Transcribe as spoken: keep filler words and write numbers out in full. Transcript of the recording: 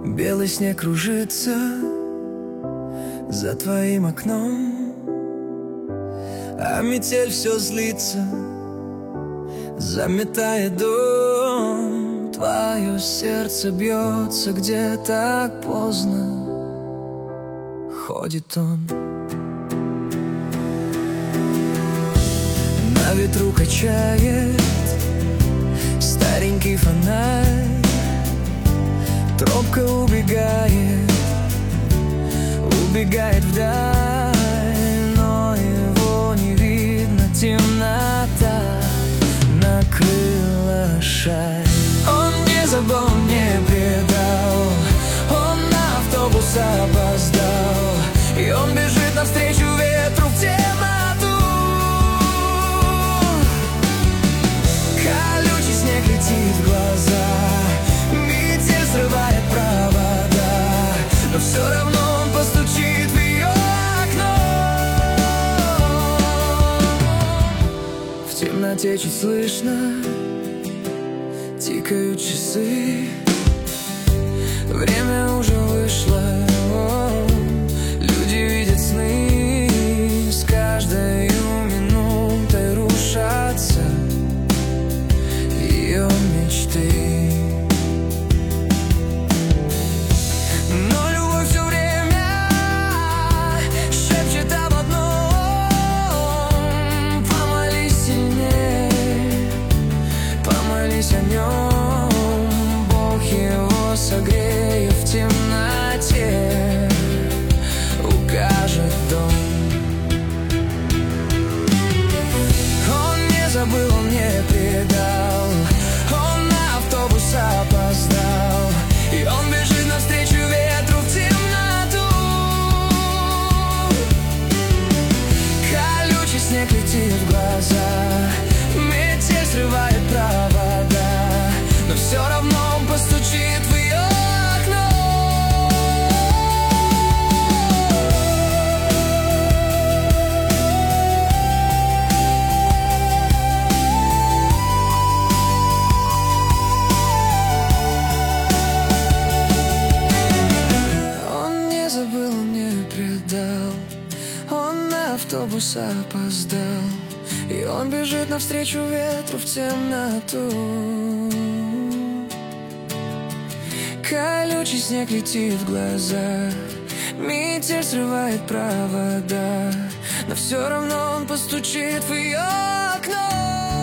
Белый снег кружится за твоим окном, а метель все злится, заметает дом. Твое сердце бьется, где так поздно ходит он. На ветру качает старенький фонарь, тропка убегает, убегает вдаль, но его не видно, темнота накрыла шаль. Он не забыл, он не предал, он на автобус опоздал, и он бежит навстречу ветру в темноту. Колючий снег летит в глаза, метель срывает провода, но все равно он постучит в ее окно. В темноте чуть слышно тикают часы, время уже вышло, о, люди видят сны, с каждой минутой рушатся ее мечты. Но любовь все время шепчет об одном: помолись сильнее, помолись о нем, Бог его согреет в темноте, укажет дом. Он не забыл, он не предал, он на автобус опоздал, и он бежит навстречу ветру в темноту. Колючий снег летит в глаза, метель срывает провода, но все равно он постучит в ее окно. Он не забыл, он не предал, он на автобус опоздал, и он бежит навстречу ветру в темноту. Колючий снег летит в глаза, метель срывает провода, но все равно он постучит в ее окно.